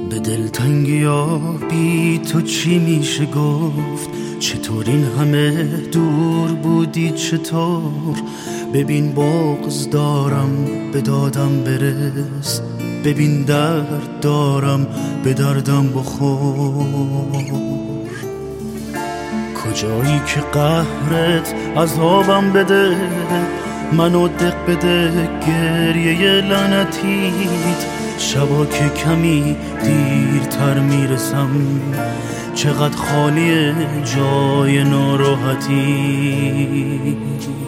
به دلتنگی ها بی تو چی میشه گفت؟ چطور این همه دور بودی چطور؟ ببین بغض دارم به دادم برس، ببین درد دارم به دردم بخور. کجایی که قهرت عذابم بده، منو دق بده گریه لعنتیت. شبا که کمی دیرتر میرسم، چقدر خالیه جای ناراحتی.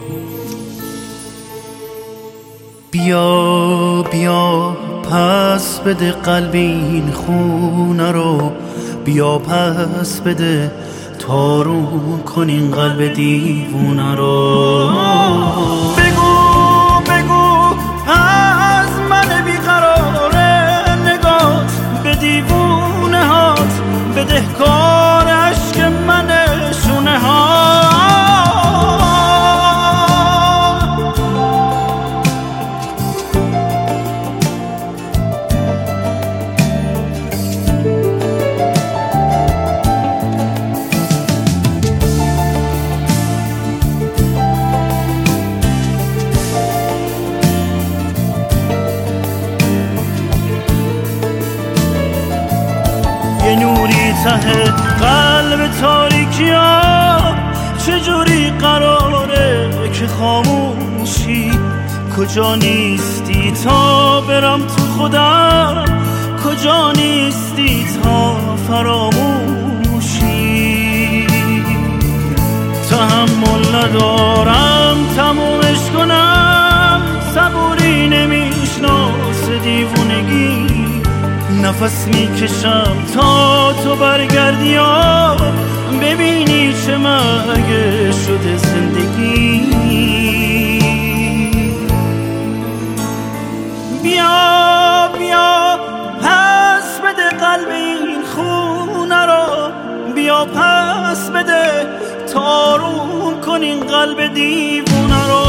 بیا بیا پس بده قلب این خونه رو، بیا پس بده تارون کن این قلب دیوونه رو. بگو بگو از من بیقراره نگات، به دیوونه هات بده کار عشق من شونه ها. یه نوری ته قلب تاریکی ها، چجوری قراره که خاموشی؟ کجا نیستی تا برم تو خودم، کجا نیستی تا فراموشی؟ تحمل ندارم تمومش کنم، صبوری نمیشناس دیوونگی. نفس میکشم تا تو برگردی یا ببینی چه مرگ شده زندگی. بیا بیا پس بده قلب این خونه رو، بیا پس بده تارون کن این قلب دیوونه رو.